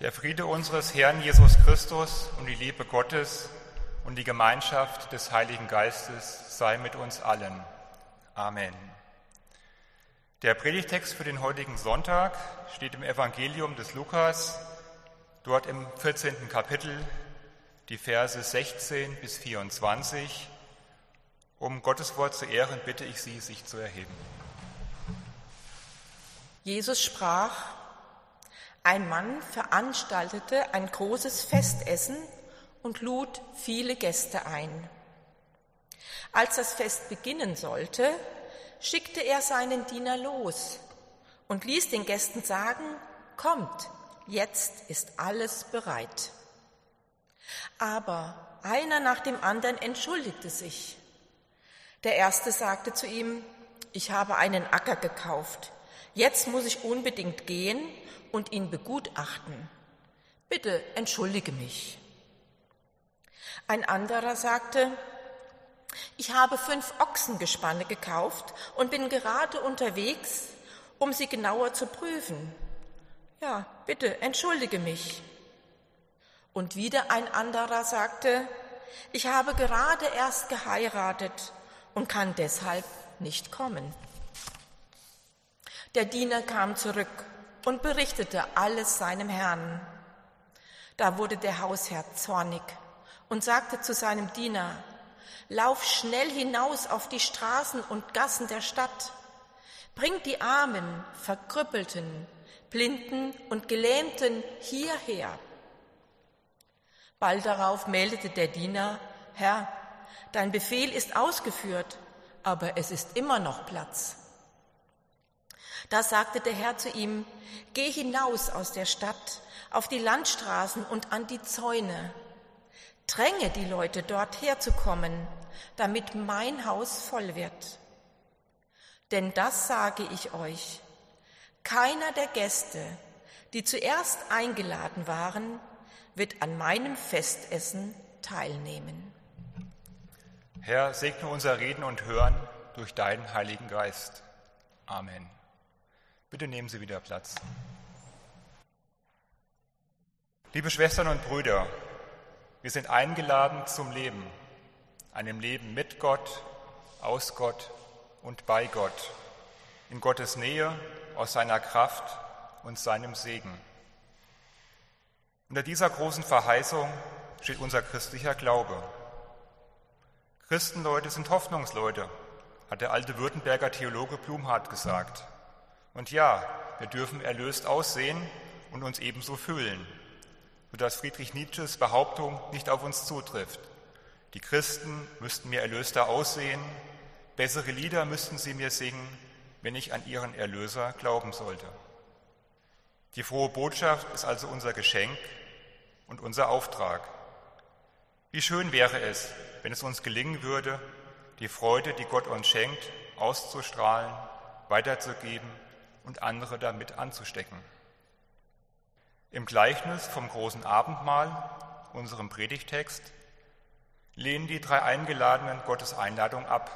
Der Friede unseres Herrn Jesus Christus und die Liebe Gottes und die Gemeinschaft des Heiligen Geistes sei mit uns allen. Amen. Der Predigtext für den heutigen Sonntag steht im Evangelium des Lukas, dort im 14. Kapitel, die Verse 16 bis 24. Um Gottes Wort zu ehren, bitte ich Sie, sich zu erheben. Jesus sprach: Ein Mann veranstaltete ein großes Festessen und lud viele Gäste ein. Als das Fest beginnen sollte, schickte er seinen Diener los und ließ den Gästen sagen: Kommt, jetzt ist alles bereit. Aber einer nach dem anderen entschuldigte sich. Der erste sagte zu ihm: Ich habe einen Acker gekauft. Jetzt muss ich unbedingt gehen und ihn begutachten. Bitte entschuldige mich. Ein anderer sagte: Ich habe 5 Ochsengespanne gekauft und bin gerade unterwegs, um sie genauer zu prüfen. Ja, bitte entschuldige mich. Und wieder ein anderer sagte: Ich habe gerade erst geheiratet und kann deshalb nicht kommen. Der Diener kam zurück und berichtete alles seinem Herrn. Da wurde der Hausherr zornig und sagte zu seinem Diener: Lauf schnell hinaus auf die Straßen und Gassen der Stadt. Bring die Armen, Verkrüppelten, Blinden und Gelähmten hierher. Bald darauf meldete der Diener: Herr, dein Befehl ist ausgeführt, aber es ist immer noch Platz. Da sagte der Herr zu ihm: Geh hinaus aus der Stadt, auf die Landstraßen und an die Zäune. Dränge die Leute, dort herzukommen, damit mein Haus voll wird. Denn das sage ich euch: Keiner der Gäste, die zuerst eingeladen waren, wird an meinem Festessen teilnehmen. Herr, segne unser Reden und Hören durch deinen Heiligen Geist. Amen. Bitte nehmen Sie wieder Platz. Liebe Schwestern und Brüder, wir sind eingeladen zum Leben, einem Leben mit Gott, aus Gott und bei Gott, in Gottes Nähe, aus seiner Kraft und seinem Segen. Unter dieser großen Verheißung steht unser christlicher Glaube. Christenleute sind Hoffnungsleute, hat der alte Württemberger Theologe Blumhardt gesagt. Und ja, wir dürfen erlöst aussehen und uns ebenso fühlen, sodass Friedrich Nietzsches Behauptung nicht auf uns zutrifft. Die Christen müssten mir erlöster aussehen, bessere Lieder müssten sie mir singen, wenn ich an ihren Erlöser glauben sollte. Die frohe Botschaft ist also unser Geschenk und unser Auftrag. Wie schön wäre es, wenn es uns gelingen würde, die Freude, die Gott uns schenkt, auszustrahlen, weiterzugeben und andere damit anzustecken. Im Gleichnis vom großen Abendmahl, unserem Predigtext, lehnen die 3 Eingeladenen Gottes Einladung ab.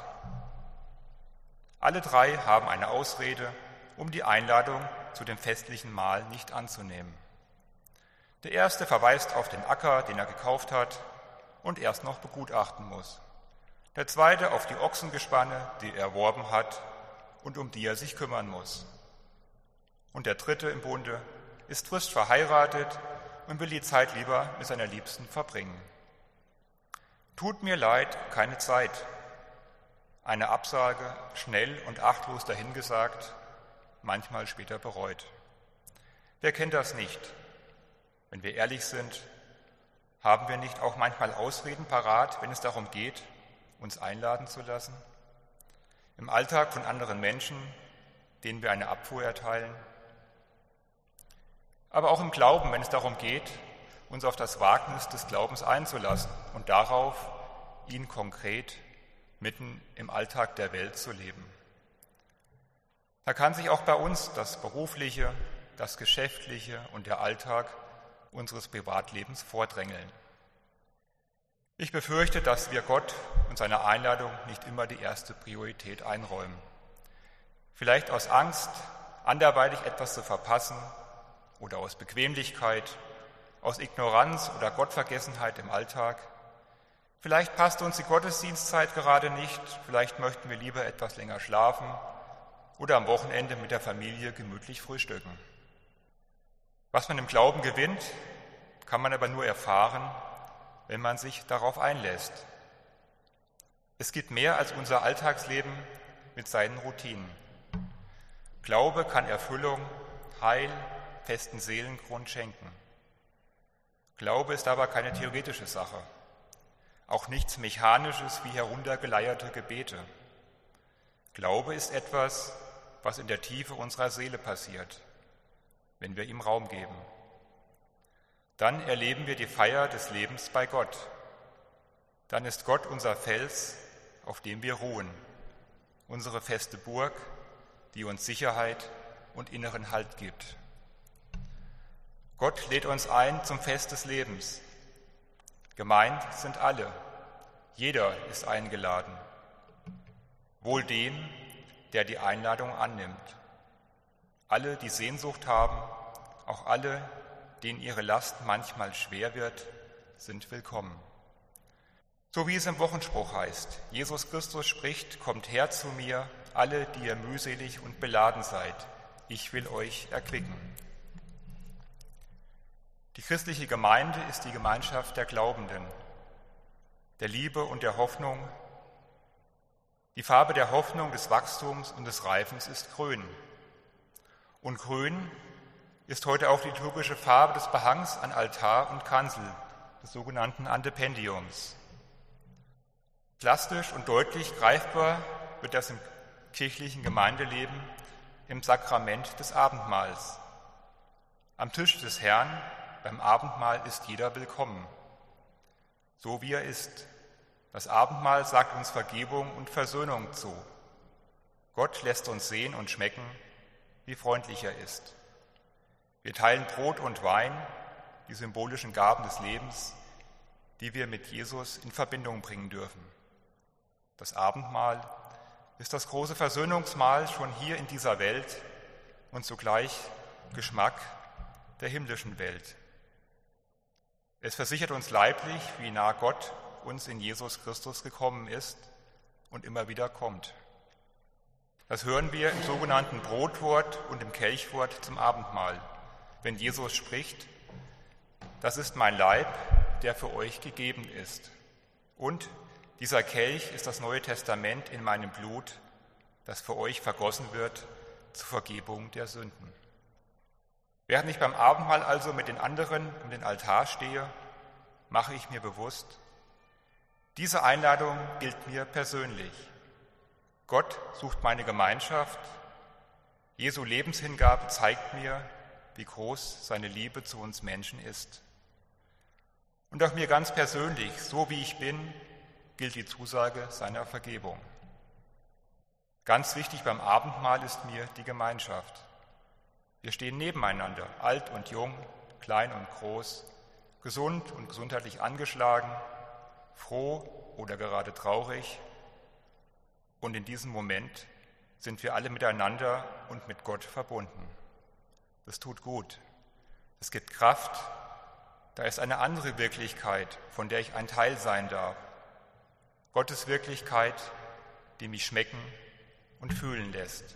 Alle 3 haben eine Ausrede, um die Einladung zu dem festlichen Mahl nicht anzunehmen. Der erste verweist auf den Acker, den er gekauft hat und erst noch begutachten muss. Der zweite auf die Ochsengespanne, die er erworben hat und um die er sich kümmern muss. Und der dritte im Bunde ist frisch verheiratet und will die Zeit lieber mit seiner Liebsten verbringen. Tut mir leid, keine Zeit. Eine Absage, schnell und achtlos dahingesagt, manchmal später bereut. Wer kennt das nicht? Wenn wir ehrlich sind, haben wir nicht auch manchmal Ausreden parat, wenn es darum geht, uns einladen zu lassen? Im Alltag von anderen Menschen, denen wir eine Abfuhr erteilen? Aber auch im Glauben, wenn es darum geht, uns auf das Wagnis des Glaubens einzulassen und darauf, ihn konkret mitten im Alltag der Welt zu leben. Da kann sich auch bei uns das Berufliche, das Geschäftliche und der Alltag unseres Privatlebens vordrängeln. Ich befürchte, dass wir Gott und seiner Einladung nicht immer die erste Priorität einräumen. Vielleicht aus Angst, anderweitig etwas zu verpassen oder aus Bequemlichkeit aus Ignoranz oder Gottvergessenheit im Alltag. Vielleicht passt uns die Gottesdienstzeit gerade nicht, vielleicht möchten wir lieber etwas länger schlafen oder am Wochenende mit der Familie gemütlich frühstücken. Was man im Glauben gewinnt, kann man aber nur erfahren, wenn man sich darauf einlässt. Es gibt mehr als unser Alltagsleben mit seinen Routinen. Glaube kann Erfüllung, Heil, festen Seelengrund schenken. Glaube ist aber keine theoretische Sache, auch nichts Mechanisches wie heruntergeleierte Gebete. Glaube ist etwas, was in der Tiefe unserer Seele passiert, wenn wir ihm Raum geben. Dann erleben wir die Feier des Lebens bei Gott. Dann ist Gott unser Fels, auf dem wir ruhen, unsere feste Burg, die uns Sicherheit und inneren Halt gibt. Gott lädt uns ein zum Fest des Lebens. Gemeint sind alle. Jeder ist eingeladen. Wohl dem, der die Einladung annimmt. Alle, die Sehnsucht haben, auch alle, denen ihre Last manchmal schwer wird, sind willkommen. So wie es im Wochenspruch heißt, Jesus Christus spricht, kommt her zu mir, alle, die ihr mühselig und beladen seid, ich will euch erquicken. Die christliche Gemeinde ist die Gemeinschaft der Glaubenden, der Liebe und der Hoffnung. Die Farbe der Hoffnung, des Wachstums und des Reifens ist grün. Und grün ist heute auch die liturgische Farbe des Behangs an Altar und Kanzel, des sogenannten Antependiums. Plastisch und deutlich greifbar wird das im kirchlichen Gemeindeleben im Sakrament des Abendmahls. Am Tisch des Herrn, beim Abendmahl ist jeder willkommen, so wie er ist. Das Abendmahl sagt uns Vergebung und Versöhnung zu. Gott lässt uns sehen und schmecken, wie freundlich er ist. Wir teilen Brot und Wein, die symbolischen Gaben des Lebens, die wir mit Jesus in Verbindung bringen dürfen. Das Abendmahl ist das große Versöhnungsmahl schon hier in dieser Welt und zugleich Geschmack der himmlischen Welt. Es versichert uns leiblich, wie nah Gott uns in Jesus Christus gekommen ist und immer wieder kommt. Das hören wir im sogenannten Brotwort und im Kelchwort zum Abendmahl, wenn Jesus spricht, das ist mein Leib, der für euch gegeben ist. Und dieser Kelch ist das Neue Testament in meinem Blut, das für euch vergossen wird zur Vergebung der Sünden. Während ich beim Abendmahl also mit den anderen um den Altar stehe, mache ich mir bewusst, diese Einladung gilt mir persönlich. Gott sucht meine Gemeinschaft. Jesu Lebenshingabe zeigt mir, wie groß seine Liebe zu uns Menschen ist. Und auch mir ganz persönlich, so wie ich bin, gilt die Zusage seiner Vergebung. Ganz wichtig beim Abendmahl ist mir die Gemeinschaft. Wir stehen nebeneinander, alt und jung, klein und groß, gesund und gesundheitlich angeschlagen, froh oder gerade traurig. Und in diesem Moment sind wir alle miteinander und mit Gott verbunden. Das tut gut. Es gibt Kraft. Da ist eine andere Wirklichkeit, von der ich ein Teil sein darf. Gottes Wirklichkeit, die mich schmecken und fühlen lässt.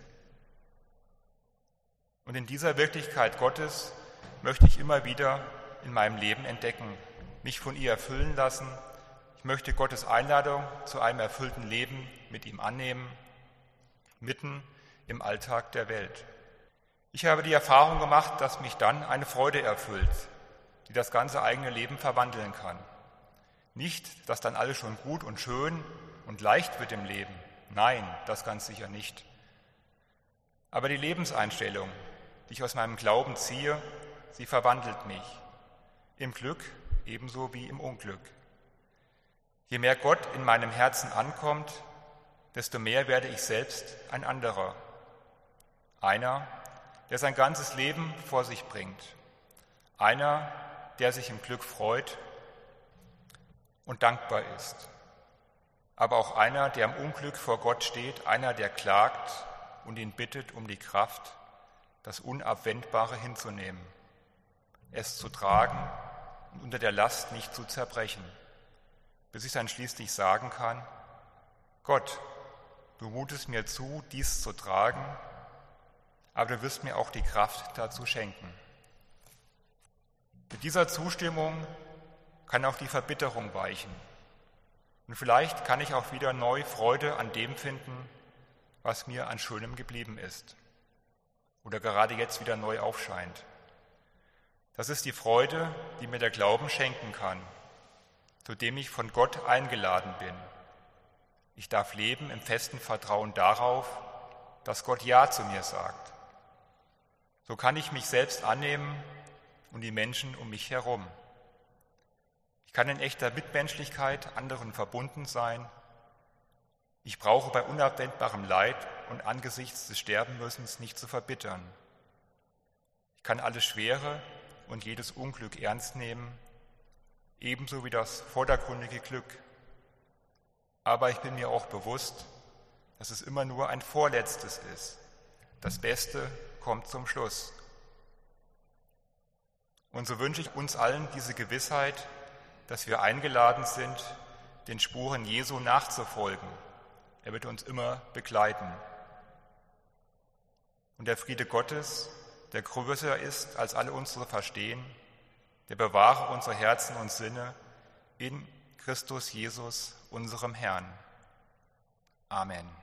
Und in dieser Wirklichkeit Gottes möchte ich immer wieder in meinem Leben entdecken, mich von ihr erfüllen lassen. Ich möchte Gottes Einladung zu einem erfüllten Leben mit ihm annehmen, mitten im Alltag der Welt. Ich habe die Erfahrung gemacht, dass mich dann eine Freude erfüllt, die das ganze eigene Leben verwandeln kann. Nicht, dass dann alles schon gut und schön und leicht wird im Leben. Nein, das ganz sicher nicht. Aber die Lebenseinstellung, die ich aus meinem Glauben ziehe, sie verwandelt mich. Im Glück ebenso wie im Unglück. Je mehr Gott in meinem Herzen ankommt, desto mehr werde ich selbst ein anderer. Einer, der sein ganzes Leben vor sich bringt. Einer, der sich im Glück freut und dankbar ist. Aber auch einer, der im Unglück vor Gott steht, einer, der klagt und ihn bittet um die Kraft, das Unabwendbare hinzunehmen, es zu tragen und unter der Last nicht zu zerbrechen, bis ich dann schließlich sagen kann: Gott, du mutest mir zu, dies zu tragen, aber du wirst mir auch die Kraft dazu schenken. Mit dieser Zustimmung kann auch die Verbitterung weichen. Und vielleicht kann ich auch wieder neu Freude an dem finden, was mir an Schönem geblieben ist oder gerade jetzt wieder neu aufscheint. Das ist die Freude, die mir der Glauben schenken kann, zu dem ich von Gott eingeladen bin. Ich darf leben im festen Vertrauen darauf, dass Gott Ja zu mir sagt. So kann ich mich selbst annehmen und die Menschen um mich herum. Ich kann in echter Mitmenschlichkeit anderen verbunden sein. Ich brauche bei unabwendbarem Leid und angesichts des Sterbenmüssens nicht zu verbittern. Ich kann alles Schwere und jedes Unglück ernst nehmen, ebenso wie das vordergründige Glück. Aber ich bin mir auch bewusst, dass es immer nur ein Vorletztes ist. Das Beste kommt zum Schluss. Und so wünsche ich uns allen diese Gewissheit, dass wir eingeladen sind, den Spuren Jesu nachzufolgen. Er wird uns immer begleiten. Und der Friede Gottes, der größer ist als alle unsere Verstehen, der bewahre unsere Herzen und Sinne in Christus Jesus, unserem Herrn. Amen.